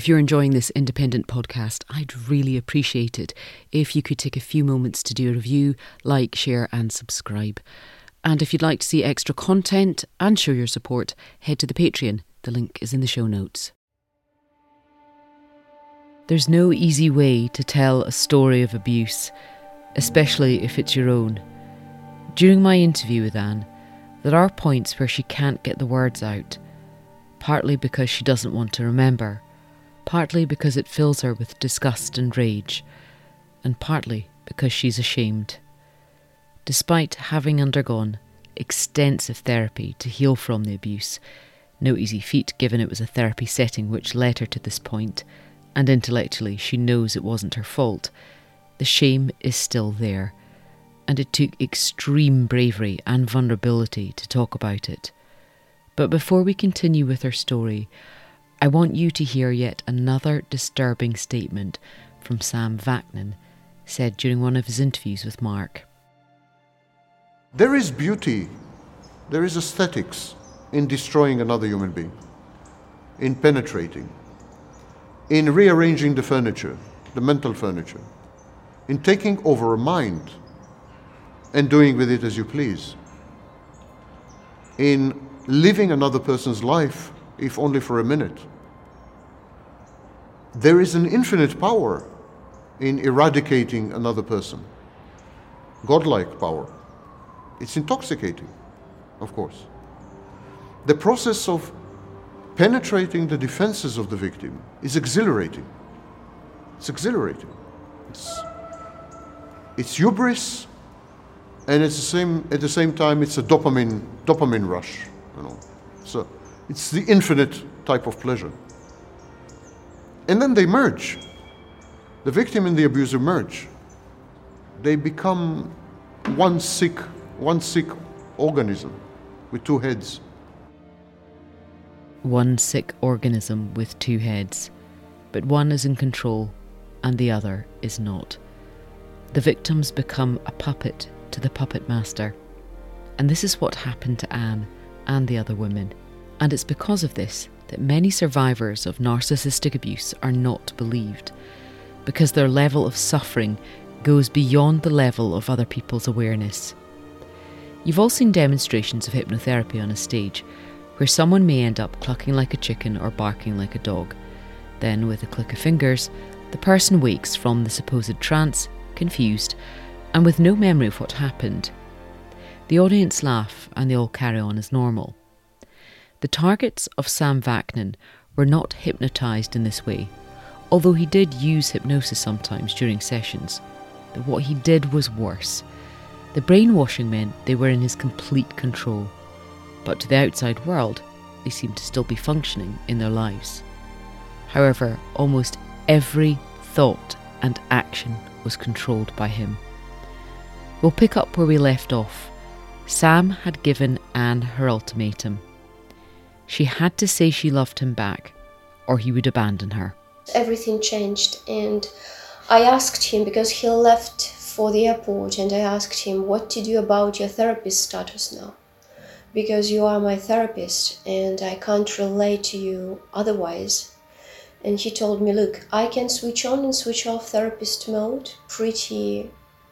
If you're enjoying this independent podcast, I'd really appreciate it if you could take a few moments to do a review, like, share and subscribe. And if you'd like to see extra content and show your support, head to the Patreon. The link is in the show notes. There's no easy way to tell a story of abuse, especially if it's your own. During my interview with Anne, there are points where she can't get the words out, partly because she doesn't want to remember, partly because it fills her with disgust and rage, and partly because she's ashamed. Despite having undergone extensive therapy to heal from the abuse, no easy feat given it was a therapy setting which led her to this point, and intellectually she knows it wasn't her fault, the shame is still there, and it took extreme bravery and vulnerability to talk about it. But before we continue with her story, I want you to hear yet another disturbing statement from Sam Vaknin, said during one of his interviews with Mark. There is beauty, there is aesthetics in destroying another human being, in penetrating, in rearranging the furniture, the mental furniture, in taking over a mind and doing with it as you please, in living another person's life, if only for a minute. There is an infinite power in eradicating another person. Godlike power. It's intoxicating, of course. The process of penetrating the defenses of the victim is exhilarating. It's exhilarating. It's hubris, and at the same time it's a dopamine rush. So it's the infinite type of pleasure. And then they merge. The victim and the abuser merge. They become one sick organism with two heads. One sick organism with two heads, but one is in control and the other is not. The victims become a puppet to the puppet master. And this is what happened to Anne and the other women. And it's because of this that many survivors of narcissistic abuse are not believed, because their level of suffering goes beyond the level of other people's awareness. You've all seen demonstrations of hypnotherapy on a stage where someone may end up clucking like a chicken or barking like a dog. Then, with a click of fingers, the person wakes from the supposed trance, confused, and with no memory of what happened. The audience laugh and they all carry on as normal. The targets of Sam Vaknin were not hypnotised in this way, although he did use hypnosis sometimes during sessions. But what he did was worse. The brainwashing meant they were in his complete control, but to the outside world, they seemed to still be functioning in their lives. However, almost every thought and action was controlled by him. We'll pick up where we left off. Sam had given Anne her ultimatum. She had to say she loved him back, or he would abandon her. Everything changed, and I asked him, because he left for the airport, and I asked him what to do about your therapist status now. Because you are my therapist, and I can't relate to you otherwise. And he told me, look, I can switch on and switch off therapist mode pretty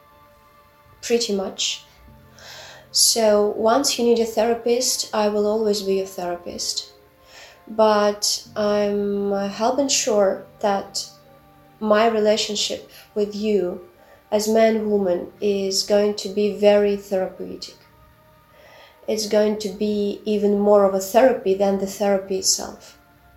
much. So once you need a therapist, I will always be your therapist. But I'm hell bent sure that my relationship with you as man-woman is going to be very therapeutic. It's going to be even more of a therapy than the therapy itself.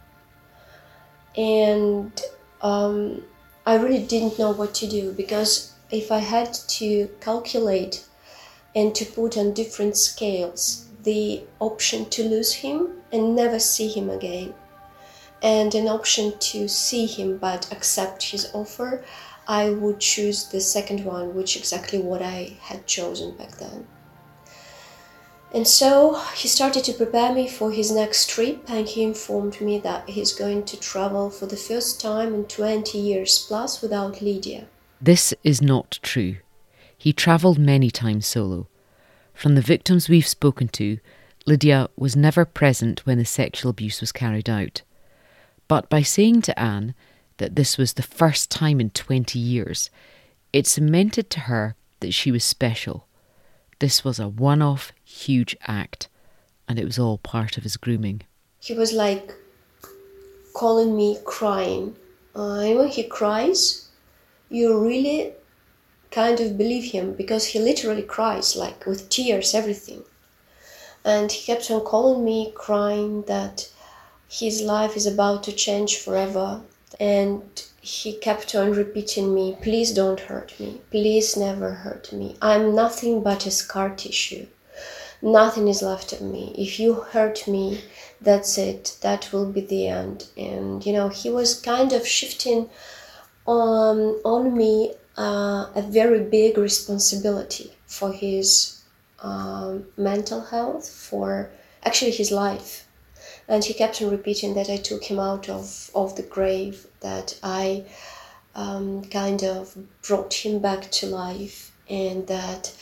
And I really didn't know what to do, because if I had to calculate and to put on different scales the option to lose him and never see him again, and an option to see him but accept his offer, I would choose the second one, which is exactly what I had chosen back then. And so he started to prepare me for his next trip, and he informed me that he's going to travel for the first time in 20 years plus without Lydia. This is not true. He travelled many times solo. From the victims we've spoken to, Lydia was never present when the sexual abuse was carried out. But by saying to Anne that this was the first time in 20 years, it cemented to her that she was special. This was a one-off, huge act, and it was all part of his grooming. He was like calling me crying. And when he cries, you really kind of believe him, because he literally cries, like with tears, everything. And he kept on calling me, crying that his life is about to change forever. And he kept on repeating me, please don't hurt me, please never hurt me. I'm nothing but a scar tissue. Nothing is left of me. If you hurt me, that's it. That will be the end. And, you know, he was kind of shifting on me a very big responsibility for his mental health, for actually his life. And he kept on repeating that I took him out of the grave, that I kind of brought him back to life, and that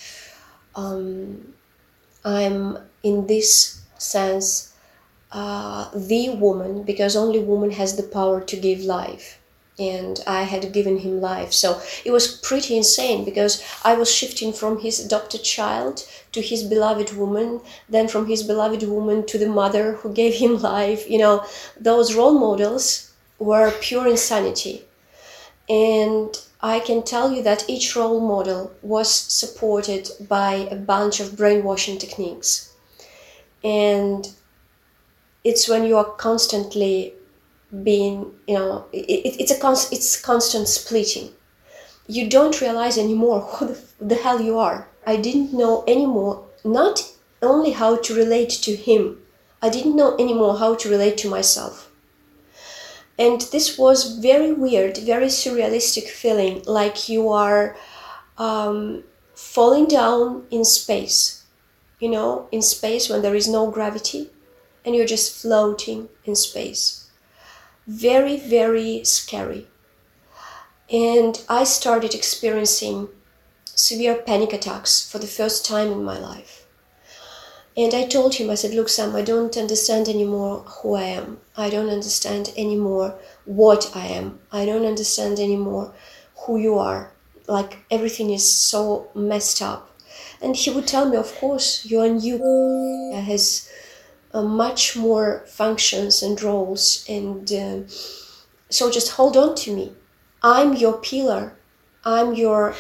I'm, in this sense, the woman, because only woman has the power to give life. And I had given him life. So it was pretty insane, because I was shifting from his adopted child to his beloved woman, then from his beloved woman to the mother who gave him life. You know, those role models were pure insanity. And I can tell you that each role model was supported by a bunch of brainwashing techniques. And it's when you are constantly being, you know, it's constant splitting. You don't realize anymore who the hell you are. I didn't know anymore, not only how to relate to him, I didn't know anymore how to relate to myself. And this was very weird, very surrealistic feeling, like you are falling down in space, you know, in space when there is no gravity, and you're just floating in space. Very, very scary. And I started experiencing severe panic attacks for the first time in my life. And I told him, I said, look, Sam, I don't understand anymore who I am. I don't understand anymore what I am. I don't understand anymore who you are. Like, everything is so messed up. And he would tell me, of course, you are new. It has much more functions and roles. And so just hold on to me. I'm your pillar. I'm your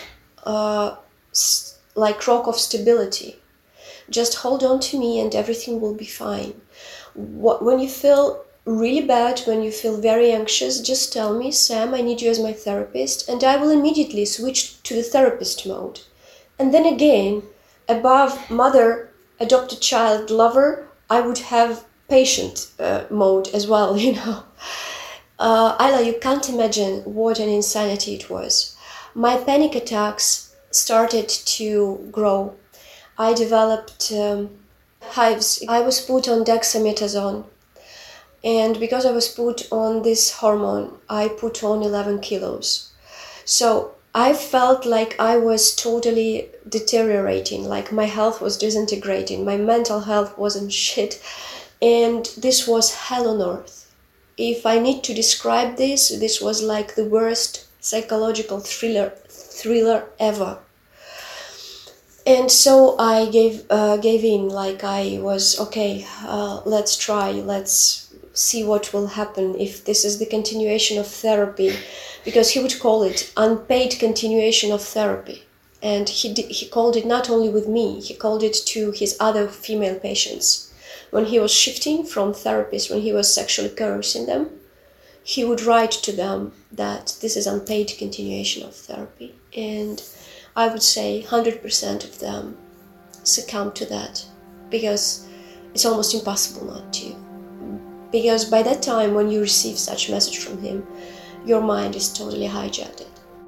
like rock of stability. Just hold on to me and everything will be fine. When you feel really bad, when you feel very anxious, just tell me, Sam, I need you as my therapist, and I will immediately switch to the therapist mode. And then again, above mother, adopted child, lover, I would have patient mode as well, you know. Ayla, you can't imagine what an insanity it was. My panic attacks started to grow. I developed hives. I was put on dexamethasone. And because I was put on this hormone, I put on 11 kilos. So I felt like I was totally deteriorating, like my health was disintegrating, my mental health wasn't shit. And this was hell on earth. If I need to describe this, this was like the worst psychological thriller ever. And so I gave in, like I was, okay, let's try, let's see what will happen if this is the continuation of therapy, because he would call it unpaid continuation of therapy. And he called it not only with me, he called it to his other female patients. When he was shifting from therapists, when he was sexually coercing them, he would write to them that this is unpaid continuation of therapy. And I would say 100% of them succumb to that, because it's almost impossible not to. Because by that time, when you receive such a message from him, your mind is totally hijacked.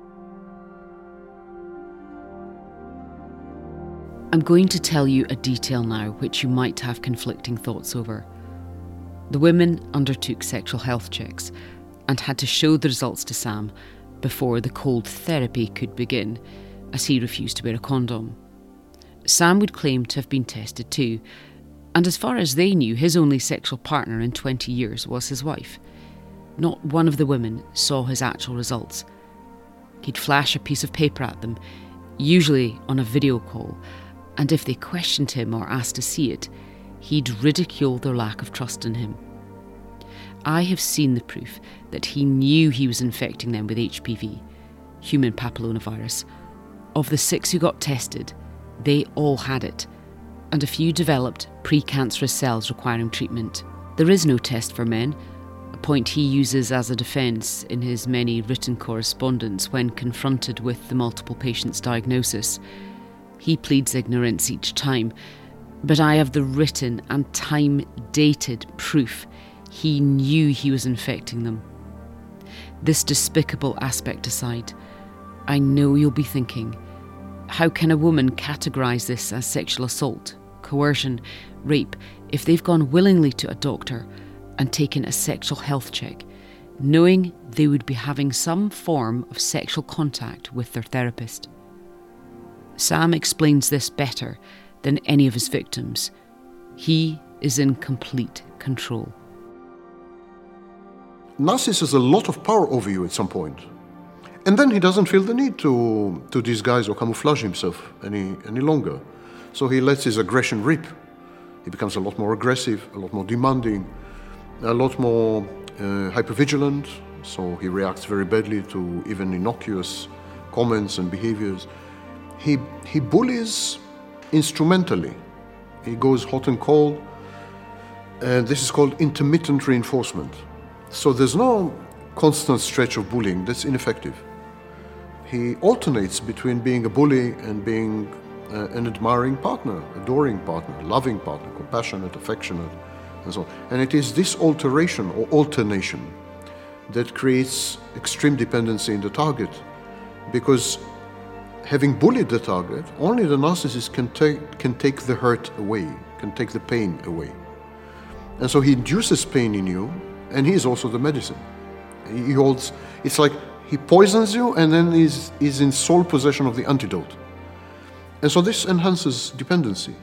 I'm going to tell you a detail now which you might have conflicting thoughts over. The women undertook sexual health checks and had to show the results to Sam before the cold therapy could begin, as he refused to wear a condom. Sam would claim to have been tested too, and as far as they knew, his only sexual partner in 20 years was his wife. Not one of the women saw his actual results. He'd flash a piece of paper at them, usually on a video call, and if they questioned him or asked to see it, he'd ridicule their lack of trust in him. I have seen the proof that he knew he was infecting them with HPV, human papillomavirus. Of the 6 who got tested, they all had it, and a few developed precancerous cells requiring treatment. There is no test for men, a point he uses as a defence in his many written correspondence when confronted with the multiple patients' diagnosis. He pleads ignorance each time, but I have the written and time-dated proof he knew he was infecting them. This despicable aspect aside, I know you'll be thinking, how can a woman categorise this as sexual assault, coercion, rape, if they've gone willingly to a doctor and taken a sexual health check, knowing they would be having some form of sexual contact with their therapist? Sam explains this better than any of his victims. He is in complete control. Narcissus has a lot of power over you at some point. And then he doesn't feel the need to disguise or camouflage himself any longer. So he lets his aggression rip. He becomes a lot more aggressive, a lot more demanding, a lot more hypervigilant. So he reacts very badly to even innocuous comments and behaviors. He bullies instrumentally. He goes hot and cold. And this is called intermittent reinforcement. So there's no constant stretch of bullying. That's ineffective. He alternates between being a bully and being an admiring partner, adoring partner, loving partner, compassionate, affectionate, and so on. And it is this alteration or alternation that creates extreme dependency in the target, because having bullied the target, only the narcissist can take the hurt away, can take the pain away. And so he induces pain in you, and he is also the medicine. He holds, it's like he poisons you and then is in sole possession of the antidote. And so this enhances dependency.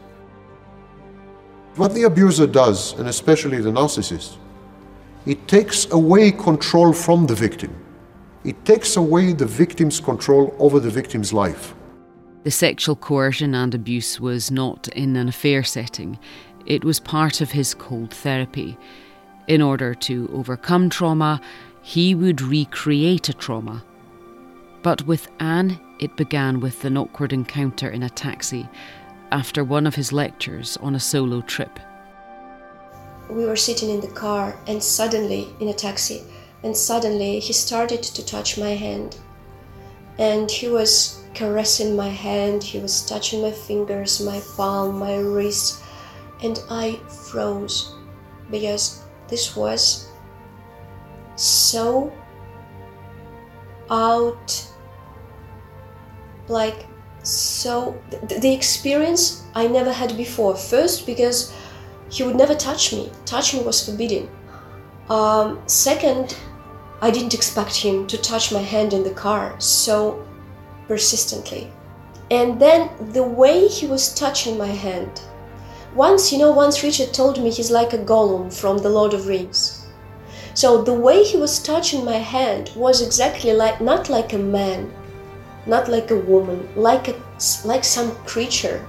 What the abuser does, and especially the narcissist, it takes away control from the victim. It takes away the victim's control over the victim's life. The sexual coercion and abuse was not in an affair setting. It was part of his cold therapy. In order to overcome trauma, he would recreate a trauma. But with Anne, it began with an awkward encounter in a taxi after one of his lectures on a solo trip. We were sitting in the car and suddenly, in a taxi, and suddenly he started to touch my hand. And he was caressing my hand, he was touching my fingers, my palm, my wrist, and I froze because this was so out, the experience I never had before. First, because he would never touch me. Touch me was forbidden. Second, I didn't expect him to touch my hand in the car so persistently. And then the way he was touching my hand. Once Richard told me he's like a Gollum from The Lord of Rings. So the way he was touching my hand was exactly not like a man, not like a woman, like some creature,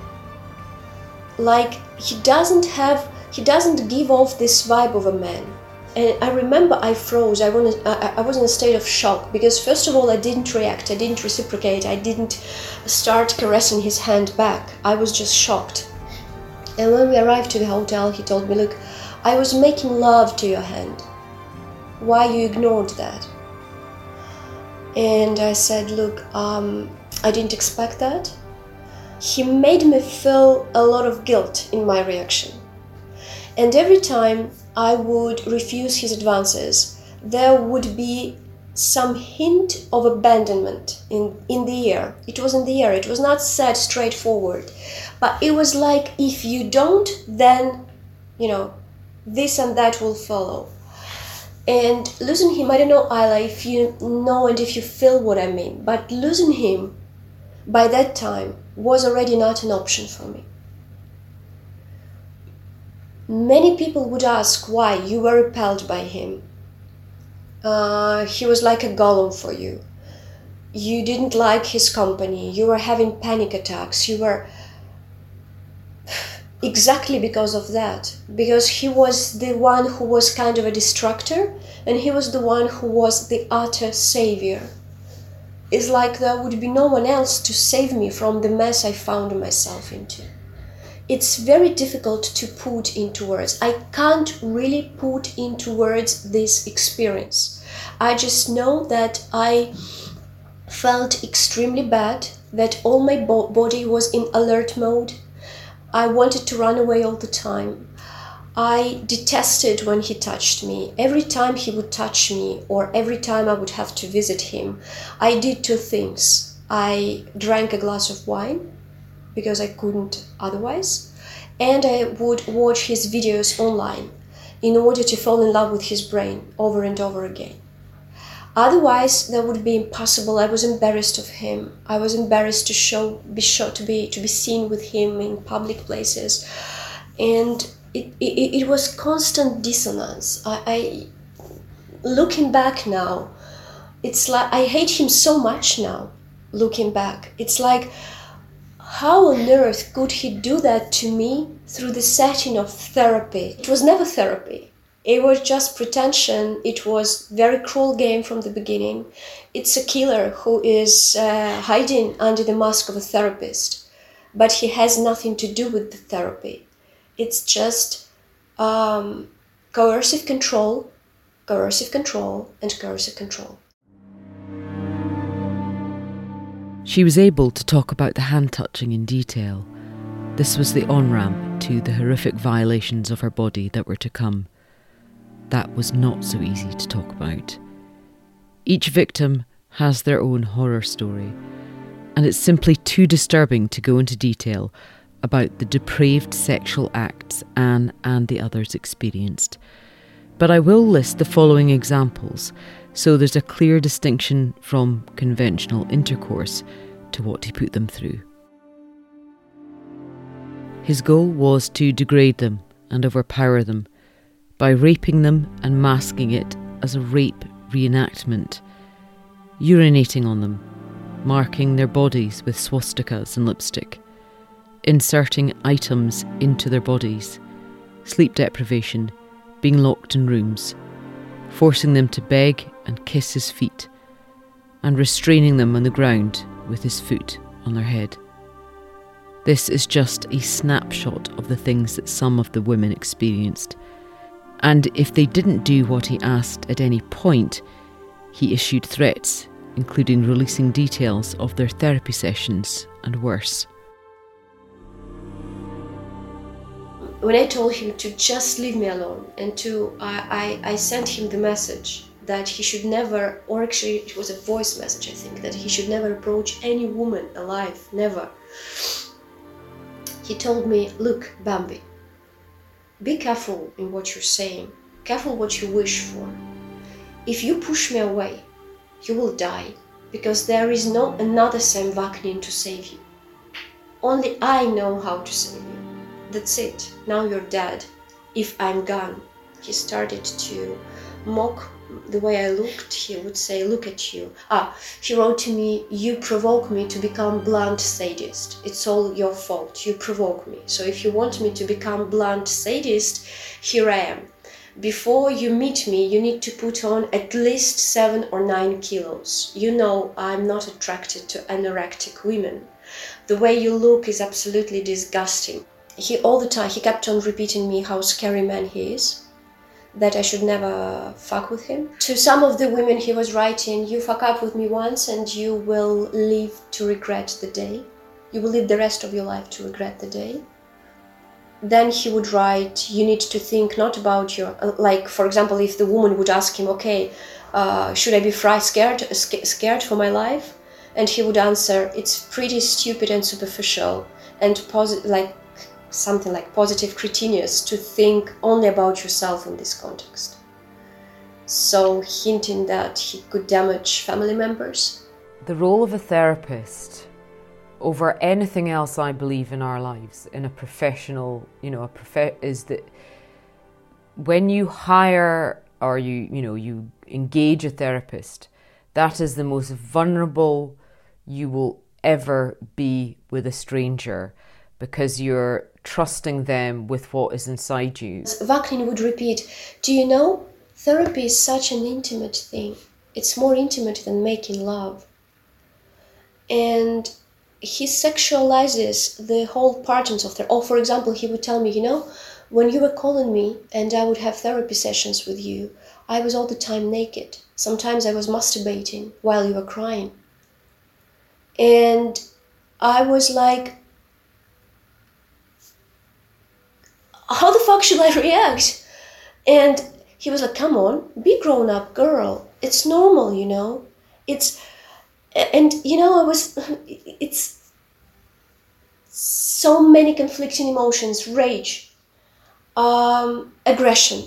Like he doesn't give off this vibe of a man. And I remember I froze. I was in a state of shock because first of all I didn't react, I didn't reciprocate, I didn't start caressing his hand back. I was just shocked. And when we arrived to the hotel, he told me, "Look, I was making love to your hand. Why you ignored that?" And I said, "Look, I didn't expect that." He made me feel a lot of guilt in my reaction. And every time I would refuse his advances, there would be some hint of abandonment in the air. It was in the air. It was not said straightforward. But it was like, if you don't, then, this and that will follow. And losing him, I don't know, Ayla, if you know and if you feel what I mean, but losing him by that time was already not an option for me. Many people would ask why you were repelled by him. He was like a golem for you. You didn't like his company. You were having panic attacks. You were... Exactly because of that. Because he was the one who was kind of a destructor, and he was the one who was the utter savior. It's like there would be no one else to save me from the mess I found myself into. It's very difficult to put into words. I can't really put into words this experience. I just know that I felt extremely bad, that all my body was in alert mode. I wanted to run away all the time. I detested when he touched me. Every time he would touch me, or every time I would have to visit him, I did two things. I drank a glass of wine, because I couldn't otherwise, and I would watch his videos online in order to fall in love with his brain over and over again. Otherwise, that would be impossible. I was embarrassed of him. I was embarrassed to be seen with him in public places, and it was constant dissonance. I looking back now, it's like I hate him so much now. Looking back, it's like, how on earth could he do that to me through the setting of therapy? It was never therapy. It was just pretension. It was very cruel game from the beginning. It's a killer who is hiding under the mask of a therapist, but he has nothing to do with the therapy. It's just coercive control, and coercive control. She was able to talk about the hand-touching in detail. This was the on-ramp to the horrific violations of her body that were to come. That was not so easy to talk about. Each victim has their own horror story, and it's simply too disturbing to go into detail about the depraved sexual acts Anne and the others experienced. But I will list the following examples, so there's a clear distinction from conventional intercourse to what he put them through. His goal was to degrade them and overpower them by raping them and masking it as a rape reenactment, urinating on them, marking their bodies with swastikas and lipstick, inserting items into their bodies, sleep deprivation, being locked in rooms, forcing them to beg and kiss his feet, and restraining them on the ground with his foot on their head. This is just a snapshot of the things that some of the women experienced, and if they didn't do what he asked at any point, he issued threats, including releasing details of their therapy sessions and worse. When I told him to just leave me alone, and I sent him the message that he should never, or actually it was a voice message I think, that he should never approach any woman alive, never. He told me, look, Bambi, be careful in what you're saying, careful what you wish for. If you push me away, you will die, because there is no another Sam Vaknin to save you. Only I know how to save you. That's it. Now you're dead. If I'm gone. He started to mock the way I looked. He would say, look at you. He wrote to me, you provoke me to become blunt sadist. It's all your fault. You provoke me. So if you want me to become blunt sadist, here I am. Before you meet me, you need to put on at least 7 or 9 kilos. You know I'm not attracted to anorectic women. The way you look is absolutely disgusting. He kept on repeating me how scary man he is, that I should never fuck with him. To some of the women he was writing, you fuck up with me once and you will live to regret the day. You will live the rest of your life to regret the day. Then he would write, you need to think not about your, like for example, if the woman would ask him, okay, should I be scared for my life? And he would answer, it's pretty stupid and superficial and something like positive cretinius to think only about yourself in this context. So hinting that he could damage family members. The role of a therapist over anything else I believe in our lives, in a professional, is that when you hire or you engage a therapist, that is the most vulnerable you will ever be with a stranger, because you're trusting them with what is inside you. Vaknin would repeat, do you know, therapy is such an intimate thing. It's more intimate than making love. And he sexualizes the whole parts of therapy. Or for example, he would tell me, you know, when you were calling me and I would have therapy sessions with you, I was all the time naked. Sometimes I was masturbating while you were crying. And I was like, how the fuck should I react? And he was like, come on, be grown up girl. It's normal, you know. And you know, it's so many conflicting emotions, rage, aggression,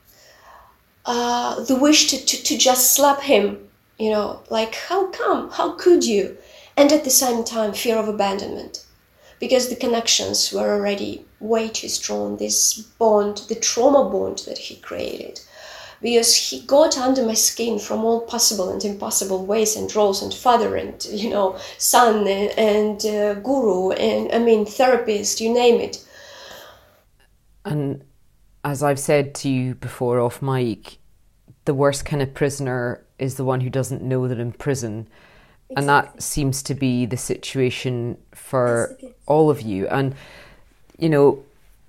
the wish to just slap him, you know, like, how come, how could you? And at the same time, fear of abandonment, because the connections were already way too strong, this bond, the trauma bond that he created, because he got under my skin from all possible and impossible ways and roles, and father and, you know, son and guru and, I mean, therapist, you name it. And as I've said to you before off mic, the worst kind of prisoner is the one who doesn't know they're in prison. Exactly. And that seems to be the situation for all of you. And, you know,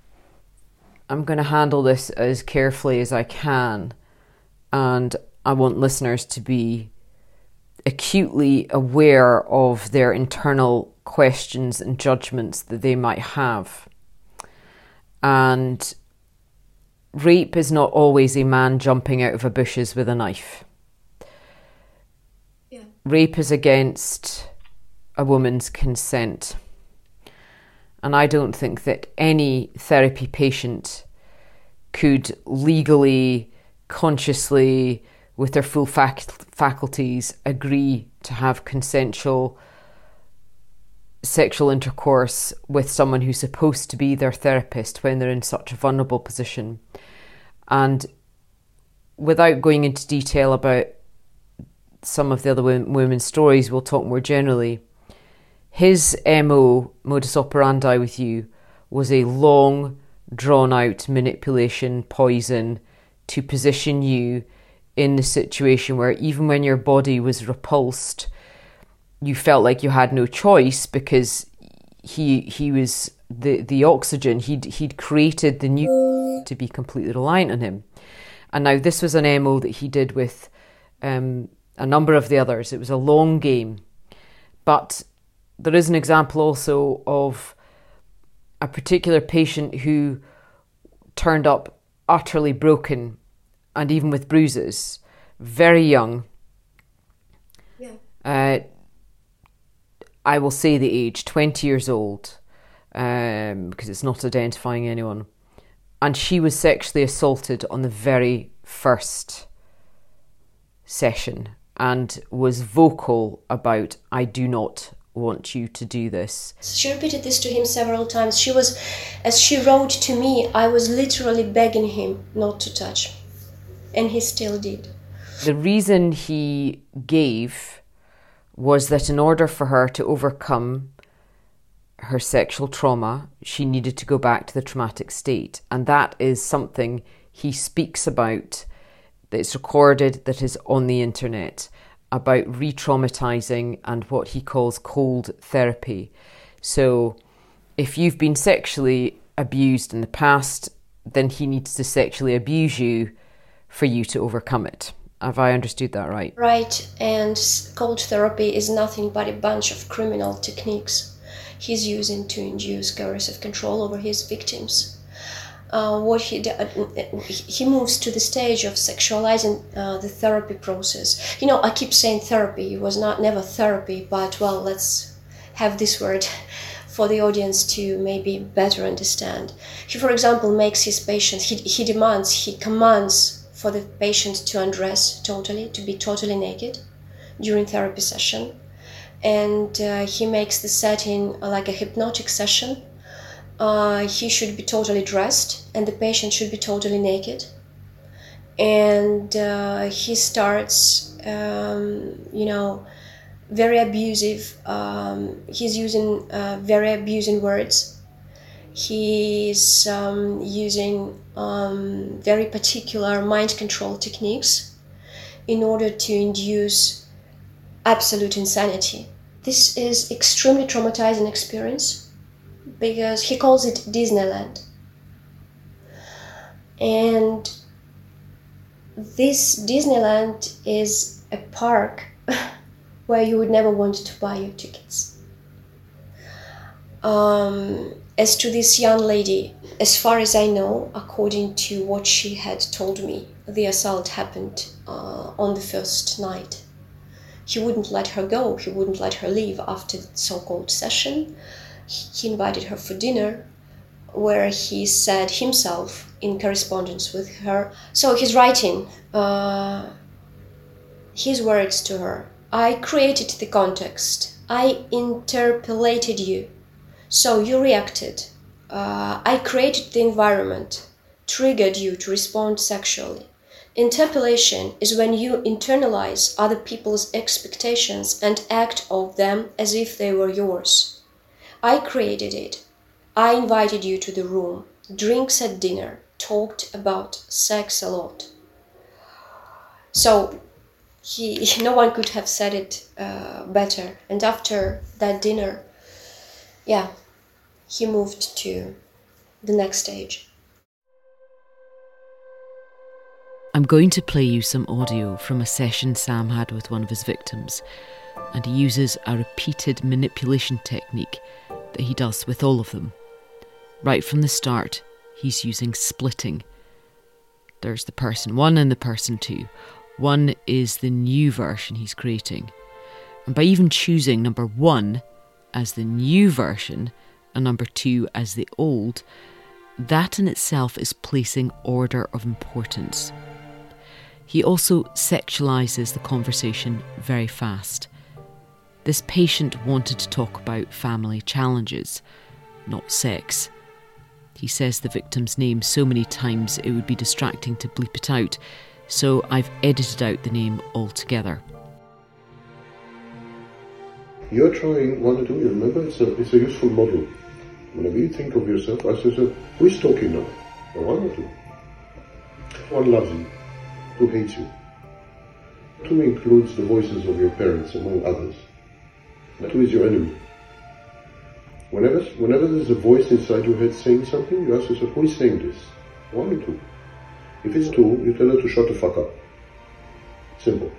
I'm going to handle this as carefully as I can. And I want listeners to be acutely aware of their internal questions and judgments that they might have. And rape is not always a man jumping out of a bushes with a knife. Yeah. Rape is against a woman's consent. And I don't think that any therapy patient could legally, consciously, with their full faculties, agree to have consensual sexual intercourse with someone who's supposed to be their therapist when they're in such a vulnerable position. And without going into detail about some of the other women's stories, we'll talk more generally. His modus operandi with you, was a long, drawn-out manipulation, poison, to position you in the situation where even when your body was repulsed, you felt like you had no choice, because he was the oxygen. He'd created the new to be completely reliant on him. And now this was an MO that he did with a number of the others. It was a long game. But there is an example also of a particular patient who turned up utterly broken and even with bruises, very young. Yeah. I will say the age, 20 years old, because it's not identifying anyone. And she was sexually assaulted on the very first session and was vocal about, I do not want you to do this. She repeated this to him several times. She was, as she wrote to me, I was literally begging him not to touch. And he still did. The reason he gave was that in order for her to overcome her sexual trauma, she needed to go back to the traumatic state. And that is something he speaks about, that's recorded, that is on the internet, about re-traumatizing and what he calls cold therapy. So if you've been sexually abused in the past, then he needs to sexually abuse you for you to overcome it. Have I understood that right? Right, and cold therapy is nothing but a bunch of criminal techniques he's using to induce coercive control over his victims. What he moves to the stage of sexualizing the therapy process. You know, I keep saying therapy. It was never therapy, but well, let's have this word for the audience to maybe better understand. He, for example, makes his patients, he commands for the patient to undress totally, to be totally naked during therapy session. And he makes the setting like a hypnotic session. He should be totally dressed and the patient should be totally naked. and he starts, very abusive. He's using very abusing words. He's using very particular mind control techniques in order to induce absolute insanity. This is extremely traumatizing experience because he calls it Disneyland. And this Disneyland is a park where you would never want to buy your tickets. As to this young lady, as far as I know, according to what she had told me, the assault happened on the first night. He wouldn't let her go, he wouldn't let her leave after the so-called session. He invited her for dinner, where he said himself in correspondence with her. So he's writing his words to her. I created the context. I interpellated you. So you reacted. I created the environment, triggered you to respond sexually. Interpellation is when you internalize other people's expectations and act of them as if they were yours. I created it. I invited you to the room, drinks at dinner, talked about sex a lot. So no one could have said it better. And after that dinner, he moved to the next stage. I'm going to play you some audio from a session Sam had with one of his victims, and he uses a repeated manipulation technique that he does with all of them. Right from the start, he's using splitting. There's the person 1 and the person 2. 1 is the new version he's creating. And by even choosing number 1 as the new version and number 2 as the old, that in itself is placing order of importance. He also sexualises the conversation very fast. This patient wanted to talk about family challenges, not sex. He says the victim's name so many times it would be distracting to bleep it out, so I've edited out the name altogether. You're trying 1 and 2, you remember? It's a useful model. Whenever you think of yourself, I say, who is talking now? 1 or 2? 1 loves you, 2 hates you. 2 includes the voices of your parents, among others. 2 is your enemy. Whenever there's a voice inside your head saying something, you ask yourself, who is saying this? 1 or 2? If it's 2, you tell her to shut the fuck up. Simple.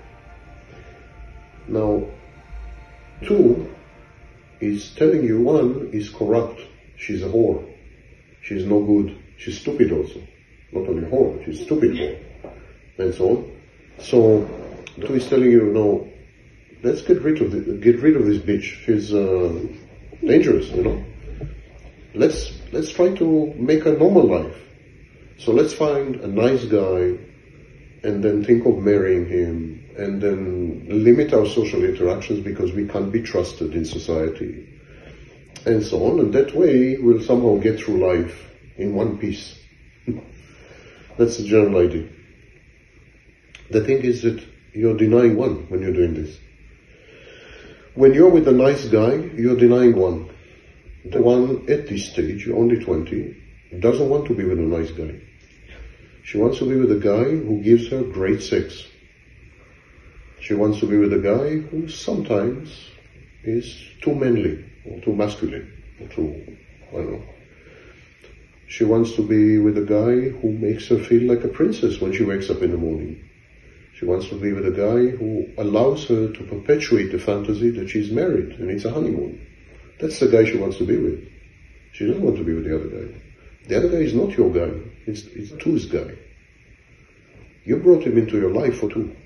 Now, 2 is telling you 1 is corrupt. She's a whore. She's no good. She's stupid also. Not only a whore, she's stupid whore. And so on. So, 2 is telling you, no, let's get rid of this bitch. She's dangerous, Let's try to make a normal life. So let's find a nice guy and then think of marrying him and then limit our social interactions because we can't be trusted in society and so on. And that way we'll somehow get through life in one piece. That's the general idea. The thing is that you're denying 1 when you're doing this. When you're with a nice guy, you're denying 1. The 1 at this stage, you're only 20, doesn't want to be with a nice guy. She wants to be with a guy who gives her great sex. She wants to be with a guy who sometimes is too manly, or too masculine, or too, I don't know. She wants to be with a guy who makes her feel like a princess when she wakes up in the morning. She wants to be with a guy who allows her to perpetuate the fantasy that she's married and it's a honeymoon. That's the guy she wants to be with. She doesn't want to be with the other guy. The other guy is not your guy. It's 2's guy. You brought him into your life for 2.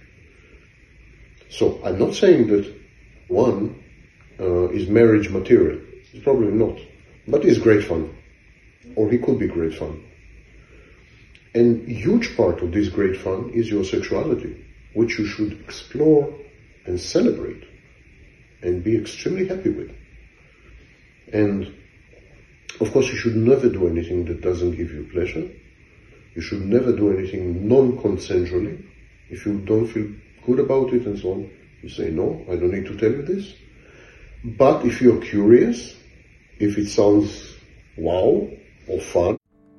So I'm not saying that 1 is marriage material. It's probably not. But he's great fun. Or he could be great fun. And a huge part of this great fun is your sexuality, which you should explore and celebrate and be extremely happy with. And of course, you should never do anything that doesn't give you pleasure. You should never do anything non-consensually. If you don't feel good about it and so on, you say, no, I don't need to tell you this. But if you're curious, if it sounds wow or fun.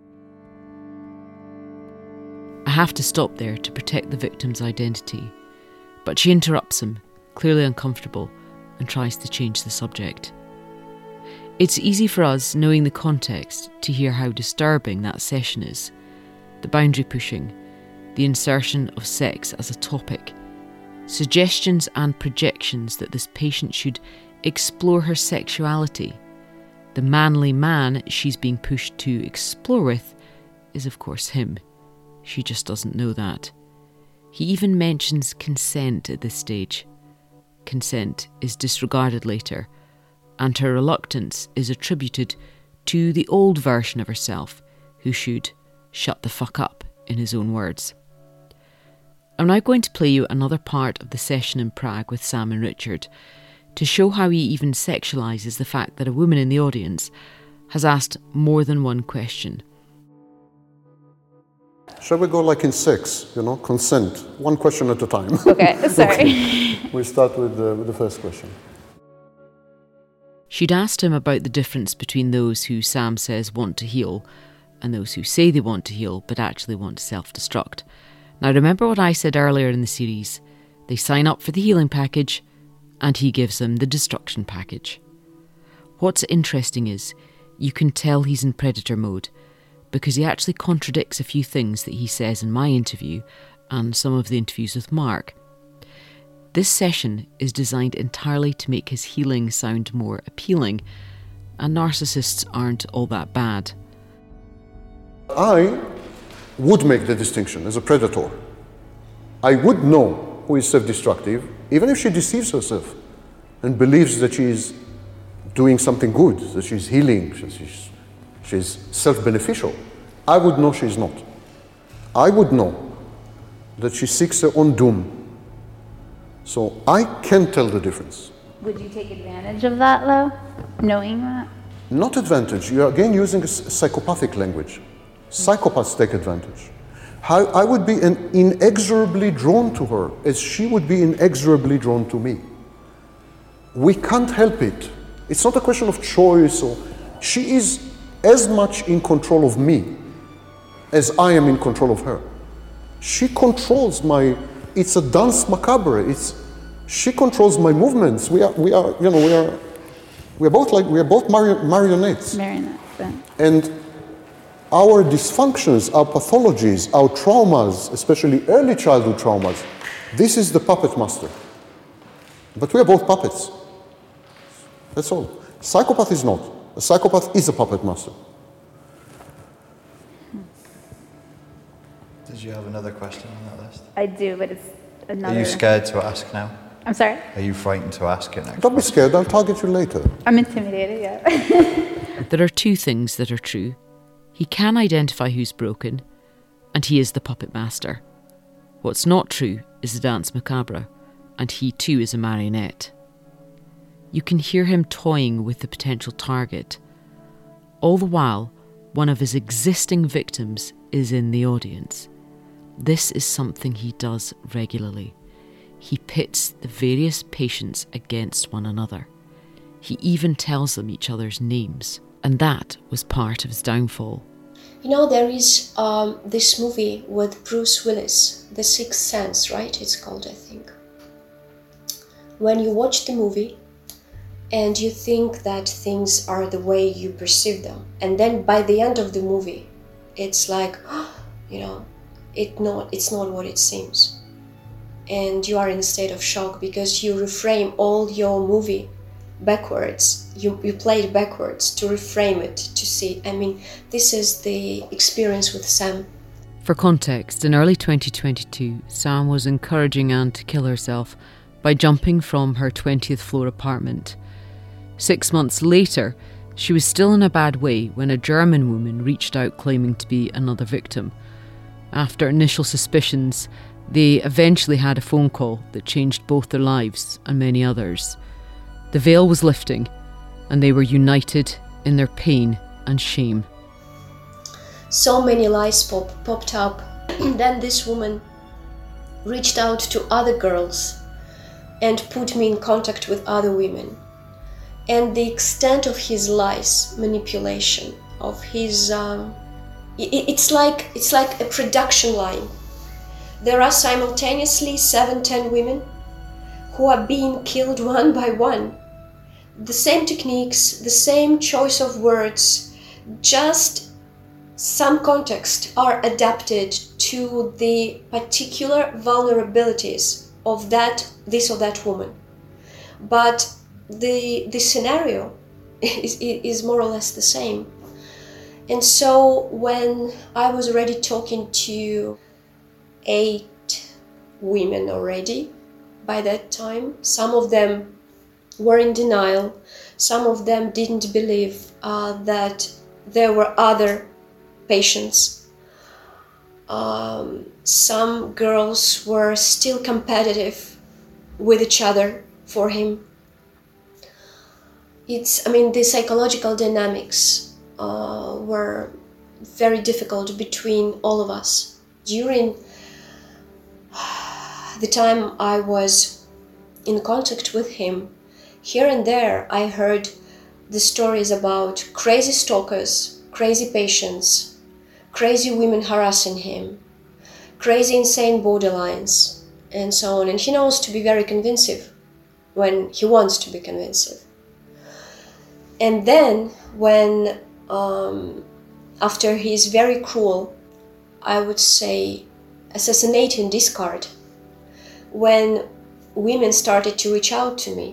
I have to stop there to protect the victim's identity, but she interrupts him, clearly uncomfortable, and tries to change the subject. It's easy for us, knowing the context, to hear how disturbing that session is. The boundary pushing, the insertion of sex as a topic, suggestions and projections that this patient should explore her sexuality. The manly man she's being pushed to explore with is, of course, him. She just doesn't know that. He even mentions consent at this stage. Consent is disregarded later, and her reluctance is attributed to the old version of herself, who should shut the fuck up, in his own words. I'm now going to play you another part of the session in Prague with Sam and Richard to show how he even sexualises the fact that a woman in the audience has asked more than one question. Shall we go like in sex, consent, one question at a time? Okay, sorry. Okay. We'll start with the first question. She'd asked him about the difference between those who Sam says want to heal and those who say they want to heal but actually want to self-destruct. Now remember what I said earlier in the series. They sign up for the healing package and he gives them the destruction package. What's interesting is you can tell he's in predator mode because he actually contradicts a few things that he says in my interview and some of the interviews with Mark. This session is designed entirely to make his healing sound more appealing, and narcissists aren't all that bad. I would make the distinction as a predator. I would know who is self-destructive, even if she deceives herself and believes that she is doing something good, that she's healing, she's self-beneficial. I would know she's not. I would know that she seeks her own doom. So I can tell the difference. Would you take advantage of that, though, knowing that? Not advantage. You're again using a psychopathic language. Psychopaths take advantage. I would be inexorably drawn to her as she would be inexorably drawn to me. We can't help it. It's not a question of choice. She is as much in control of me as I am in control of her. She controls my. It's a dance macabre. She controls my movements. We are both marionettes. And our dysfunctions, our pathologies, our traumas, especially early childhood traumas, this is the puppet master. But we are both puppets. That's all. Psychopath is not. A psychopath is a puppet master. Did you have another question on that list? I do, but it's another... Are you scared to ask now? I'm sorry? Are you frightened to ask it next? Don't be scared, I'll target you later. I'm intimidated, yeah. There are two things that are true. He can identify who's broken, and he is the puppet master. What's not true is the dance macabre, and he too is a marionette. You can hear him toying with the potential target. All the while, one of his existing victims is in the audience. This is something he does regularly. He pits the various patients against one another. He even tells them each other's names, and that was part of his downfall. There is this movie with Bruce Willis, The Sixth Sense, right? It's called, I think. When you watch the movie and you think that things are the way you perceive them, and then by the end of the movie, it's like, it's not what it seems. And you are in a state of shock because you reframe all your movie backwards. You play it backwards to reframe it, to see. This is the experience with Sam. For context, in early 2022, Sam was encouraging Anne to kill herself by jumping from her 20th floor apartment. 6 months later, she was still in a bad way when a German woman reached out claiming to be another victim. After initial suspicions, they eventually had a phone call that changed both their lives and many others. The veil was lifting, and they were united in their pain and shame. so many lies popped up. Then this woman reached out to other girls and put me in contact with other women. And the extent of his lies, manipulation, of his... it's like a production line. There are simultaneously 7-10 women who are being killed one by one. The same techniques, the same choice of words, just some context are adapted to the particular vulnerabilities of this or that woman. But the scenario is more or less the same. And so when I was already talking to 8 women already by that time, some of them were in denial, some of them didn't believe that there were other patients. Some girls were still competitive with each other for him. The psychological dynamics were very difficult between all of us. During the time I was in contact with him, here and there I heard the stories about crazy stalkers, crazy patients, crazy women harassing him, crazy insane borderlines, and so on. And he knows to be very convincing when he wants to be convincing. And then when, after his very cruel, I would say, assassinating discard, when women started to reach out to me,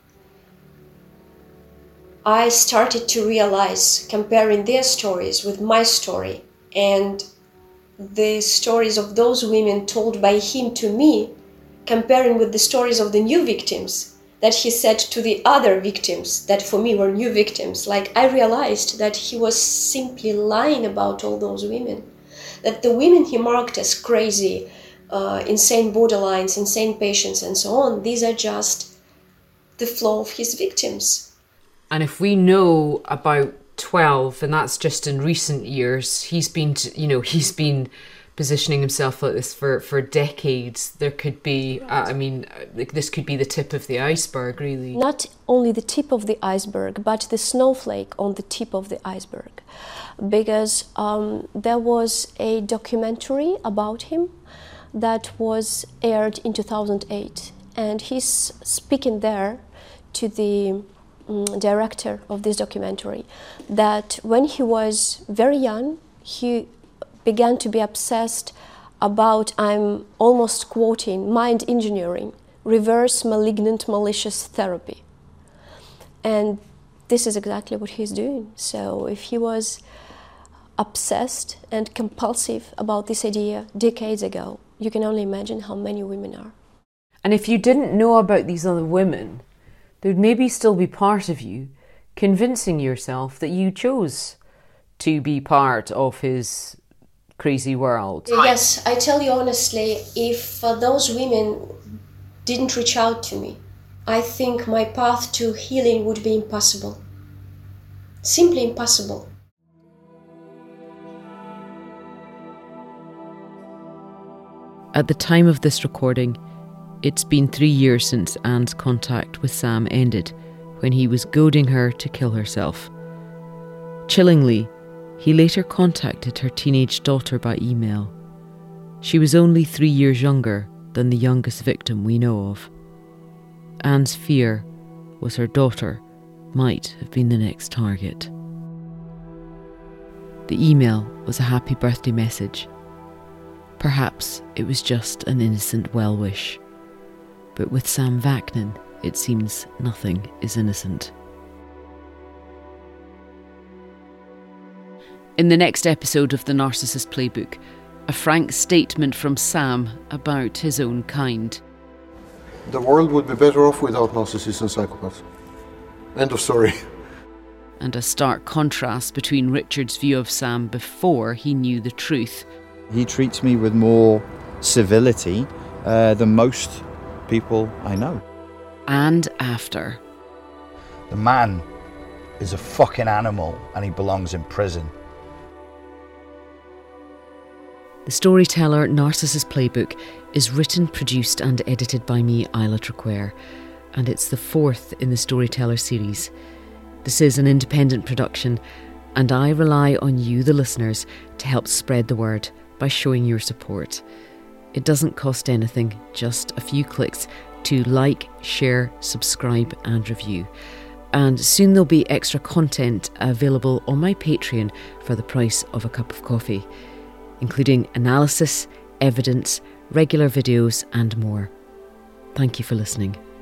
I started to realize, comparing their stories with my story and the stories of those women told by him to me, comparing with the stories of the new victims that he said to the other victims that for me were new victims, I realized that he was simply lying about all those women. That the women he marked as crazy, insane borderlines, insane patients, and so on, these are just the flaw of his victims. And if we know about 12, and that's just in recent years, he's been positioning himself like this for decades. There could be, this could be the tip of the iceberg, really. Not only the tip of the iceberg, but the snowflake on the tip of the iceberg. Because there was a documentary about him that was aired in 2008. And he's speaking there to the director of this documentary that when he was very young, he began to be obsessed about, I'm almost quoting, mind engineering, reverse malignant malicious therapy. And this is exactly what he's doing. So if he was obsessed and compulsive about this idea decades ago, you can only imagine how many women are. And if you didn't know about these other women, there'd maybe still be part of you convincing yourself that you chose to be part of his crazy world. Yes, I tell you honestly, if those women didn't reach out to me, I think my path to healing would be impossible. Simply impossible. At the time of this recording, it's been 3 years since Anne's contact with Sam ended, when he was goading her to kill herself. Chillingly, he later contacted her teenage daughter by email. She was only 3 years younger than the youngest victim we know of. Anne's fear was her daughter might have been the next target. The email was a happy birthday message. Perhaps it was just an innocent well-wish. But with Sam Vaknin, it seems nothing is innocent. In the next episode of The Narcissist Playbook, a frank statement from Sam about his own kind. The world would be better off without narcissists and psychopaths. End of story. And a stark contrast between Richard's view of Sam before he knew the truth. He treats me with more civility than most people I know. And after. The man is a fucking animal and he belongs in prison. The Storyteller Narcissus Playbook is written, produced and edited by me, Isla Traquair, and it's the 4th in the Storyteller series. This is an independent production, and I rely on you, the listeners, to help spread the word by showing your support. It doesn't cost anything, just a few clicks to like, share, subscribe and review. And soon there'll be extra content available on my Patreon for the price of a cup of coffee, including analysis, evidence, regular videos and more. Thank you for listening.